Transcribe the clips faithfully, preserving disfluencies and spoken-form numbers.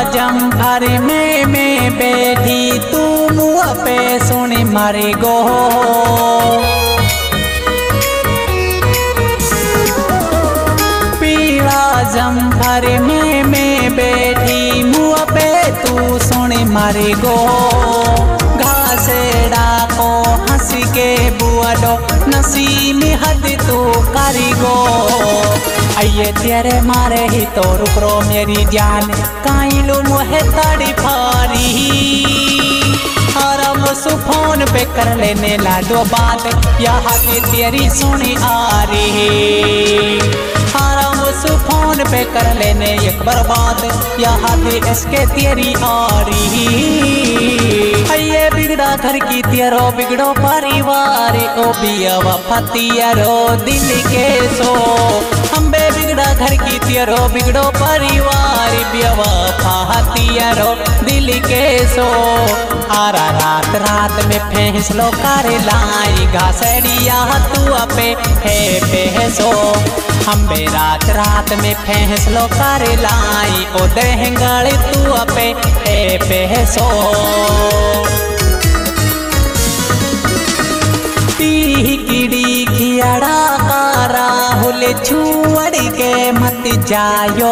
Jumper में मैं बैठी तू मुँह पे सुन मारे गो। पीला जम्फर में मैं बैठी मुँह पे तू सुन मारे गो। घासेड़ा को हंस के बुआडो नसी में हद तू कारीगो। आइए तेरे मारे ही तो रुक रो मेरी जान काई लो मुहे ताड़ी फारी। आराम सु फोन पे कर लेने ला दो बात यहाँ की तेरी सुनी आ रही। आराम सु फोन पे कर लेने एक बार बात यहाँ की इसके तेरी आ रही। आइए बिगड़ा घर की तेरो बिगड़ो परिवार ओ बिया वफातियारो दिल के सो। हम बे बिगड़ा घर की तेरो बिगड़ो परिवार बिया वफातियारो दिल के सो। आरा रात रात में फैसलो कर लाई घासड़िया तू अपे है पैसो। हम बे रात रात में फैसलो कर लाई ओ देहंगड़ तू अपे है पैसो। कीड़ी खियाड़ा का राहुल छुअड़ के मत जायो।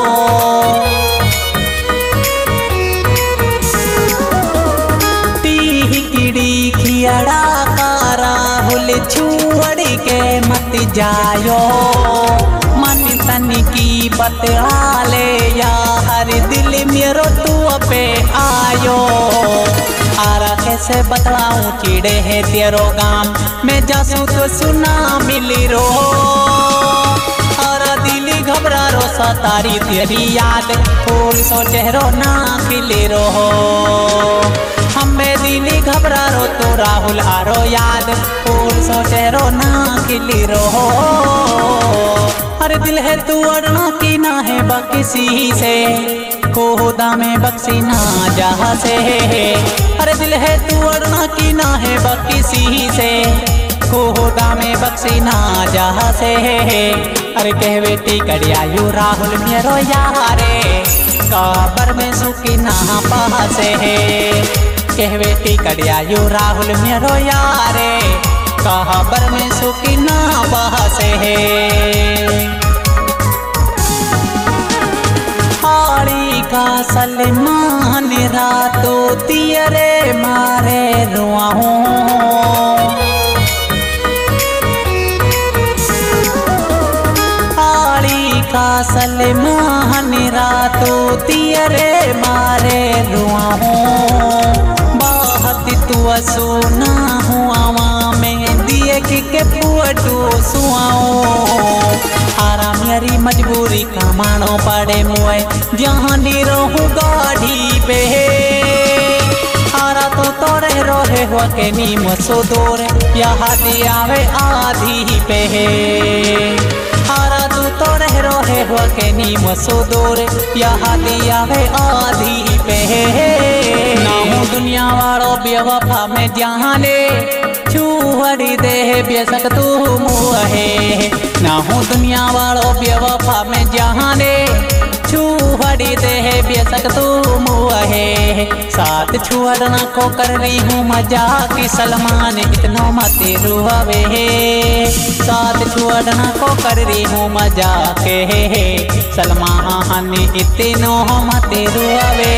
कीड़ी खियाड़ा का राहुल छुअड़ के मत जायो। मन तन की बतला ले यार दिल मेरो तू पे आयो। आरा कैसे बतलाऊं कीड़े है तेरो गाम मैं जासू तो सुना मिली रो। आरा दिल घबरा रो सतारी तेरी याद फूल सो चेहरो ना खिली रो। हमें दिल घबरा रो तो राहुल आरो याद फूल सो चेहरो ना खिली रो। अरे दिल है तू अड़ना की ना है बकिसी से खुदा में बख्शी ना जहाँ से। अरे दिल है तू अड़ना की ना है बकिसी से खुदा में बख्शी ना जहाँ से। अरे कह बेटी कड़िया यू राहुल मेरो यारे काबर में सुखी ना पासे। कह बेटी कड़िया यू राहुल मेरो यारे काबर में सुखी ना पासे। हाड़ी का सलमान रातो तियरे मारे रुआऊं। हाड़ी का सलमान रातो तियरे मारे रुआऊं। बात तू सुना हुआ में दिए के पुअटू सुआऊं। आरा मेरी मजबूरी का मानो पड़े मुए जहाँ नी रहूँ गाड़ी पे। आरा तो तोरे रोहे हुआ के नी मसो दूर यहाँ दियावे आधी पे। आरा तू तोरे रोहे हुआ के नी मसो दूर यहाँ दियावे आधी पे। ना हूँ दुनिया वालों बेवफा में जहाँ ले छुअड़ी दे बेसक तू मुहे। ना हूँ दुनिया वालों बेवफा में जहाँ ले छुअड़ी दे बेसक तू मुहे। साथ छुअड़ना को कर रही हूँ मजाक सलमान इतनो मत रुआवे। साथ छुअड़ना को कर रही हूँ मजाक सलमान इतनो मत रुआवे।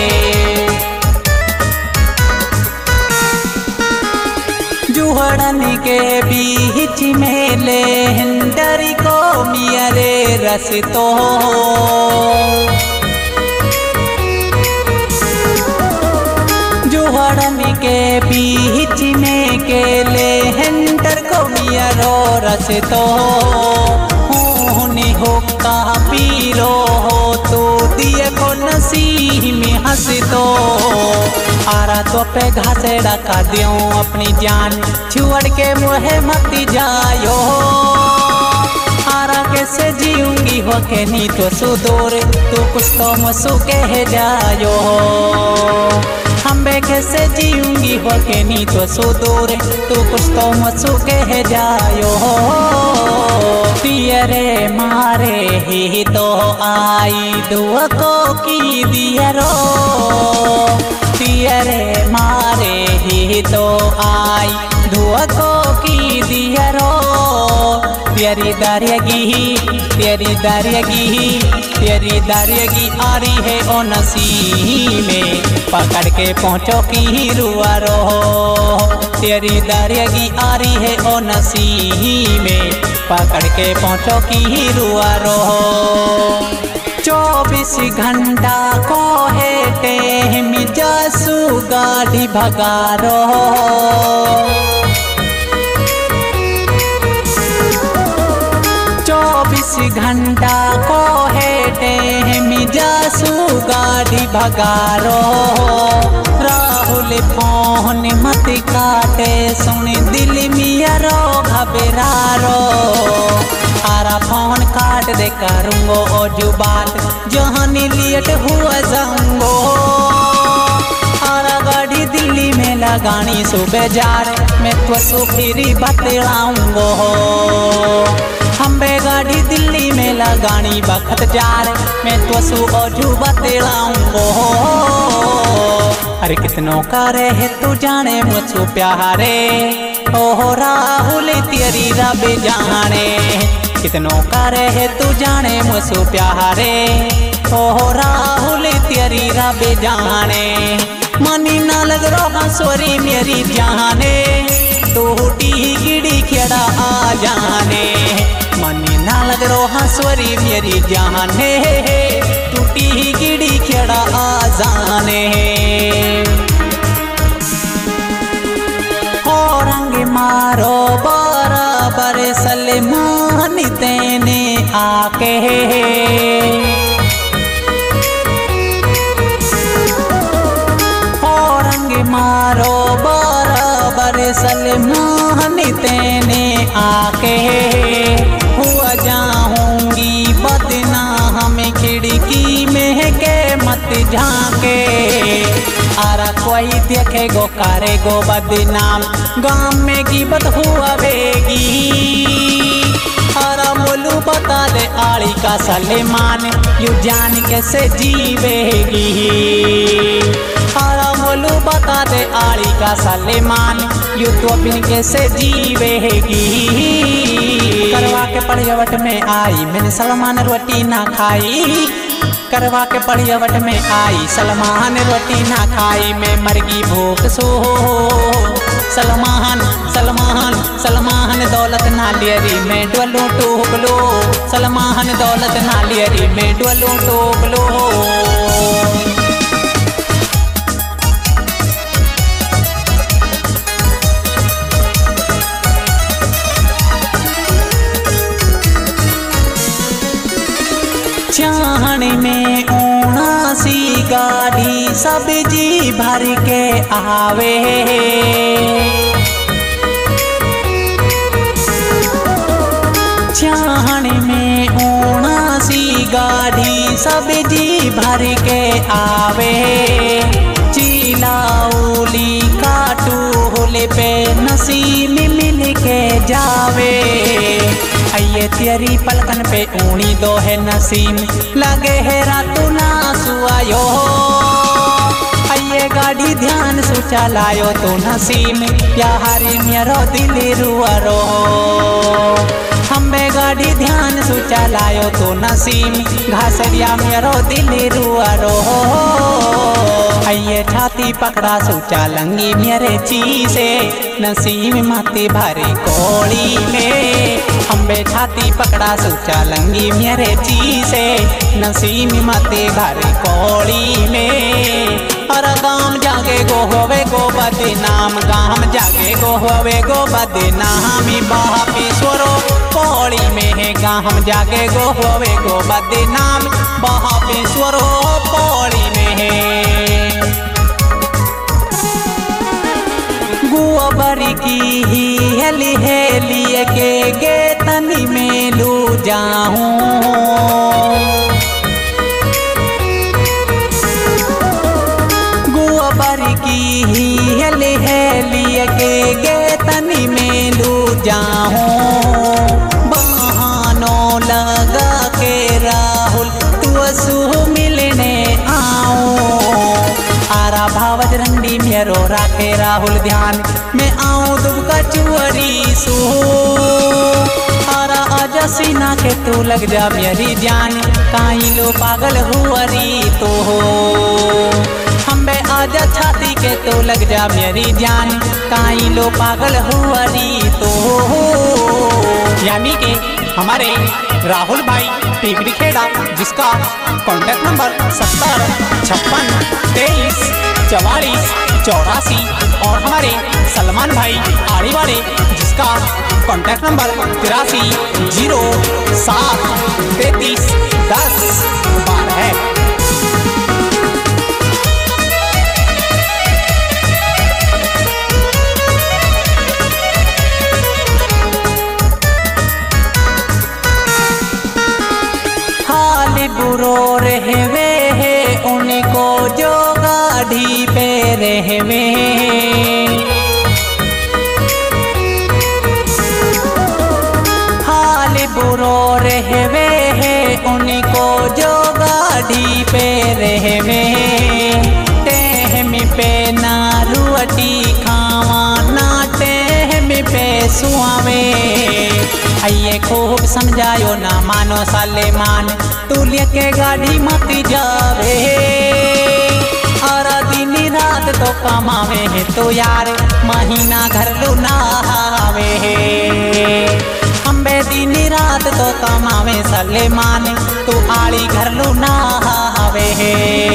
जुहड़न के बीच में ले हिंदरी को मियरे रसतो। जुहड़न के बीच में के ले हिंदर को मियरो रसतो। होनी हो का पीरो हो तो दिए को नसी में हंस तो। आरा तो पे घासेड़ा का दियो अपनी जान छुअड़ के मुहे मत जायो। आरा कैसे जीऊंगी हो के नी तो सुदूर तू कुछ तो मसू कह जायो। हम बे कैसे जीऊंगी हो के नी तो सुदूर तू कुछ तो मसू कह जायो। तियरे मारे ही तो आई दुआ को की दियरो तियरे मारे ही तो आई धुआ को की दियरो तेरी दारियगी तेरी दारियगी तेरी दारियगी आ रही है ओ नसी में पकड़ के पहुँचो की रुआ रो तेरी दारियगी आ रही है ओ नसी में पकड़ के पहुँचो की रुआ रो चौबीस घंटा को है टेम जासू गाड़ी भगारो चौबीस घंटा को है टेम जासू गाड़ी भगारो राहुल फोन मत काटे सुन दिल मियारो घबरारो आरा फोन काट दे करूँगो ओ जो बात जहानी लियट हुआ जाऊंगो आरा गाड़ी दिल्ली में लगानी सुबह जार मैं तो सुखीरी बतलाऊंगो हम बे गाड़ी दिल्ली में लगानी बखत जार मैं तो सु ओ जो बतलाऊंगो अरे कितनों का रहे तू जाने मुझको प्यारे ओ राहुल तेरी रब जाने कितनों का रहे तू जाने मुझको प्यारे ओ राहुल तेरी रब जाने मनी ना लग रहा सोरी मेरी जाने टूटी गिड़ी खेड़ा आ जाने मनी ना लग रहा सोरी मेरी जाने टूटी गिड़ी खेड़ा आ जाने रंग मारो बराबर सलमान तेने आके रंग मारो बराबर सलमान तेने आके हुआ जाऊंगी बदनाम खिड़की में के मत झांके आरा कोई देखे गो करे गो बदनाम गाँव में गिबत हुआ बेगी आरा बोलू बता दे आड़ी का सलेमान यू जान कैसे जीवेगी आरा बोलू बता दे आड़ी का सलेमान यू तो बिन कैसे जीवेगी करवा के पड़ियवट में आई मैंने सलमान रोटी ना खाई करवा के पड़ियवट में आई सलमान रोटी ना खाई मैं मरगी भूख सो सलमान सलमान सलमान दौलत ना लियरी मैं डोलू टोक लो सलमान दौलत ना लियरी मैं डोलू टोक लो चाहने में ऊना सी गाड़ी सब्जी भर के आवे चाहने में ऊना सी गाड़ी सब्जी भर के आवे चिलाउली काटू होले पे नसीब मिल के जावे आइए तेरी पलकन पे ऊनी दो है नसीम लगे है रातू ना सुआयो आइए गाड़ी ध्यान सु चलायो तो नसीम या हरी मेरो दिल रुआरो हमें गाड़ी ध्यान सु चलायो तो नसीम घासरिया मेरो दिल रुआरो आइए छाती पकड़ा सु चालंगी मेरे चीसे नसीम माती भारी कोड़ी में हम्बे छाती पकड़ा सु चालंगी मेरे चीसे नसीम माती भारी कोड़ी में और गाम जागे गो होवे गो बदनाम गाम जागे गो होवे गो बदनाम बापीश्वरो कोड़ी में है गाम जागे गो होवे गो बदनाम बापीश्वरो कोड़ी में है गोबर की ही हेली हेली के गे तनी में लू जाऊं गोबर की ही हेली हेली के गे तनी में लू जाऊं बहान मेरो राखे राहुल ध्यान। मैं आऊं दुबका चुअरी सो हरा आजा सीना के तू लग जा मेरी जान। काई लो पागल हुअरी तो हो हम्बे आजा छाती के तो लग जा मेरी जान। काई लो पागल हुअरी तो हो। यानी कि हमारे राहुल भाई टिकरी खेड़ा जिसका कॉन्टैक्ट नंबर सत्तर छप्पन तेईस चवालीस चौरासी और हमारे सलमान भाई आड़ी वाले जिसका कॉन्टैक्ट नंबर तिरासी जीरो सात तैतीस दस बारह है। बुरो रहवे है उनको जो गाड़ी पे रहवे। हाल बुरो रहवे है उनको जो गाड़ी पे रहवे। टेहम पे ना रुअटी खावा ना टेहम पे सुआवे। आइए खूब समझायो ना मानो साले मान तू लेके गाड़ी मत जावे। और दिन रात तो कमावे है तो यार महीना घर लो ना आवे। हम्बे दिन रात तो कमावे साले मान तू आड़ी घर लो ना आवे।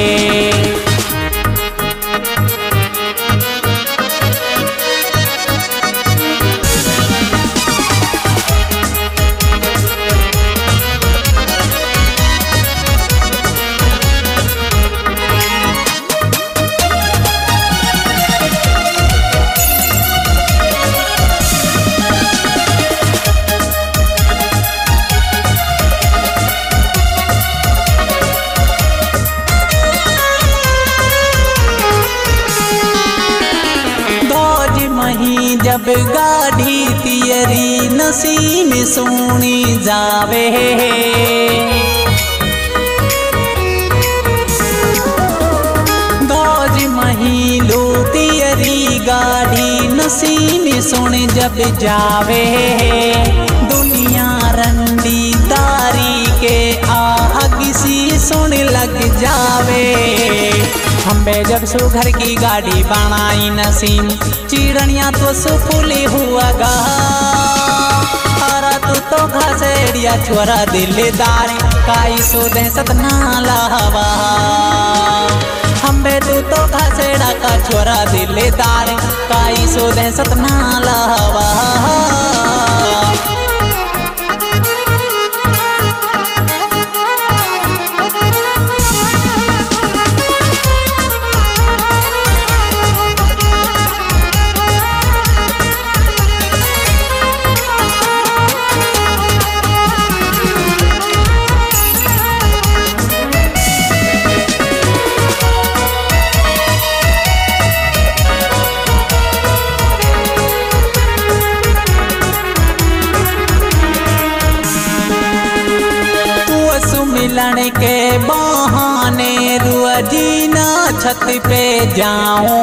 जब गाड़ी तियरी नसीम सोनी जावे। दौज महिलो तियरी गाड़ी नसीम सुन जब जावे। दुनिया रंडी दारी के आग सी सुन लग जावे। हम्बे जब सुघर की गाड़ी बनाई नसीम चिड़निया तो सुफुली हुआ गा। तू तो घसेड़िया छोरा दिलदार काई सो दे सतना लावा। हम्बे तू तो घसेड़ा का छोरा दिलदार काई सो दे सतना लावा। मिलन के बहाने रुअजीना छत पे जाऊं।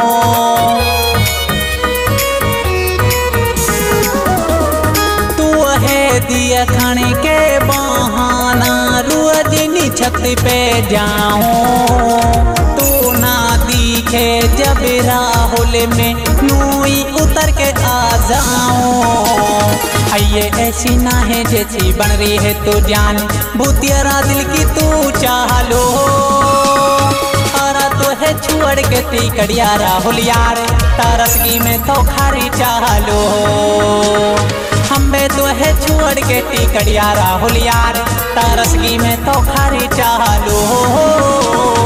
तू है दिया खाने के बहाना रुअजीनी छत पे जाऊं। तू ना दिखे जब राहुल में नूई उतर के आ जाऊं। आइए ऐसी ना है जैसी बन रही है तो जान भूतियारा दिल की तू चाह लो। और तो है छुअड़ के ती कड़िया राहुल यार तारसगी में तो खारी चाह लो। हम्बे तो है छुअड़ के ती कड़िया राहुल यार तारसगी में तो खारी चाह लो।